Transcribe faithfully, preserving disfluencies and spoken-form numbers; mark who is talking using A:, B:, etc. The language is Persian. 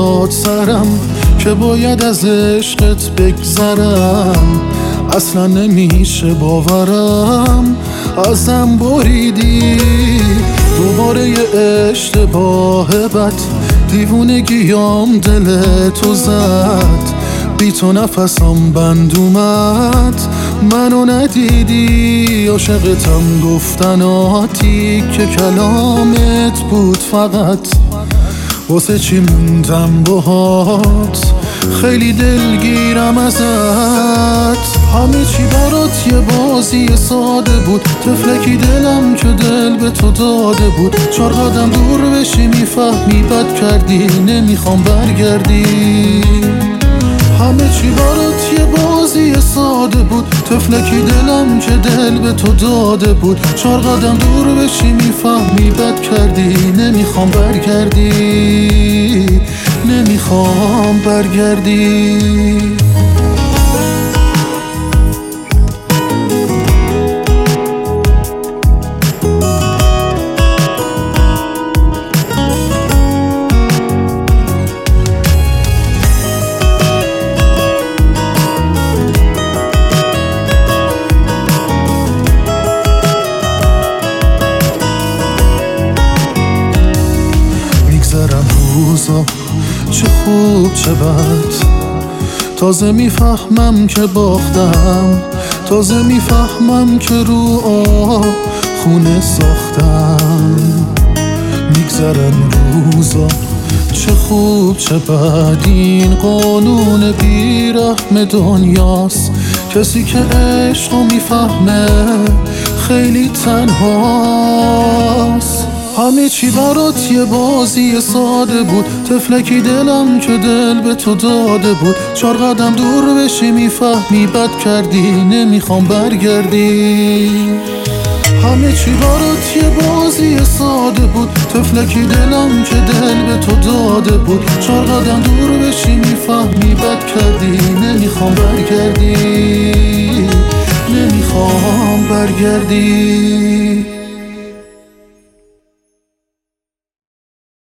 A: داد سرم که باید از عشقت بگذرم. اصلا نمیشه باورم ازم بریدی دوباره یه اشتباه بد، دیوونگیام دل تو زد، بی تو نفسم بند اومد منو ندیدی. عاشقتم گفتناتی که کلامت بود فقط، واسه چی موندم باهات خیلی دلگیرم ازت. همه چی برات یه بازی ساده بود، تفلکی دلم که دل به تو داده بود. چهار قدم دور بشی میفهمی بد کردی، نمیخوام برگردی. همه چی برات یه بازی ساده بود، تفلکی دلم که دل به تو داده بود. چهار قدم دور بشی میفهمی بد کردی، نمیخوام برگردی، نمیخوام برگردی. روزا چه خوب چه بد، تازه میفهمم که باختم، تازه میفهمم که رو آب خونه ساختم. میگذرن روزا چه خوب چه بد، این قانون بیرحم دنیاست. کسی که عشقو میفهمه خیلی تنهاست. همه چی برات یه بازی ساده بود، تفلکی دلم که دل به تو داده بود. چهار قدم دور بشی میفهمی بد کردی، نمیخوام برگردی. همه چی برات یه بازی ساده بود، تفلکی دلم که دل به تو داده بود. چهار قدم دور بشی میفهمی بد کردی، نمیخوام برگردی، نمیخوام برگردی.